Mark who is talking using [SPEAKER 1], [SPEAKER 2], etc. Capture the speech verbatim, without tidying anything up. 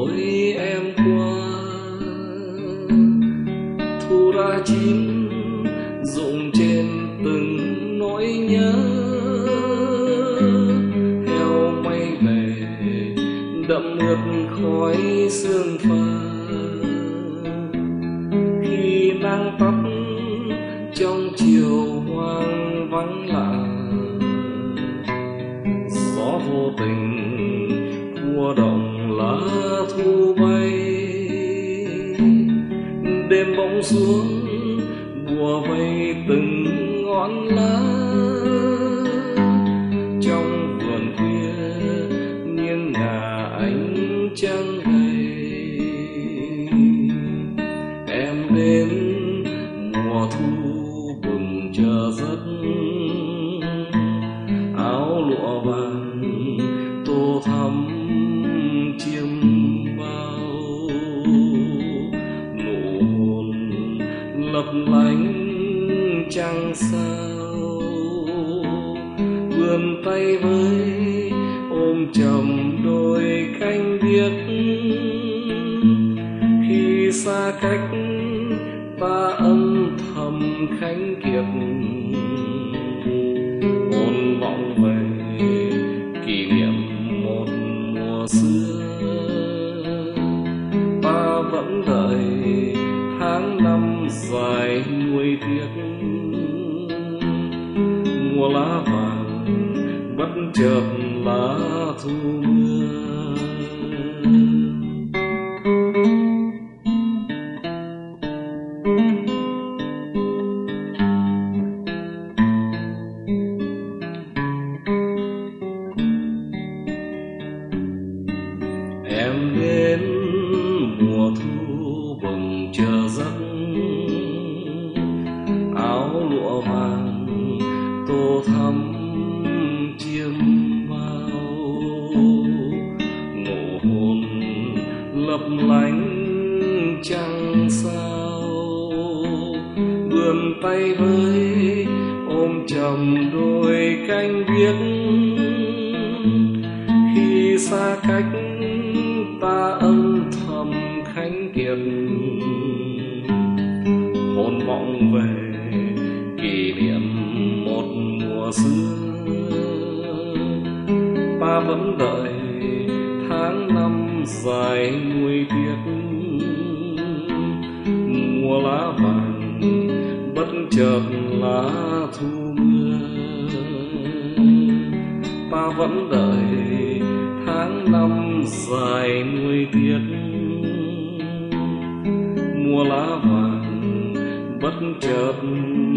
[SPEAKER 1] lối em qua. Thu đã chín rụng trên từng nỗi nhớ, theo mây về đậm ướt khói sương pha. Khi nắng tắt trong chiều hoang vắng lạ, gió vô tình khua động lá thu bay. Đêm bỗng xuống bùa vây từng ngọn lá, trong vườn khuya nghiêng ngả ánh trăng gầy. Em đến mùa thu bừng chờ giấc, áo lụa vàng tô thắm chiêm bao. Nụ hôn lấp lánh trăng sao, vươn tay với ôm chầm đôi cánh biếc. Khi xa cách ta âm thầm khánh kiệt, ôn vọng về kỷ niệm một mùa xưa. Ta vẫn đợi tháng năm dài nuối tiếc, mùa lá vàng bất chợt lá thu mưa. Em đến mùa thu bừng chờ giấc, áo lụa vàng tô thắm chiêm bao. Nụ hôn lấp lánh trăng sao, vươn tay với ôm chầm đôi cánh biếc. Khi xa cách ta âm thầm khánh kiệt, hồn vọng về kỷ niệm một mùa xưa. Ta vẫn đợi tháng năm dài nuối tiếc, mùa lá vàng bất chợt lá thu mưa. Ta vẫn đợi tháng năm dài nuối tiếc, mùa lá vàng bất chợt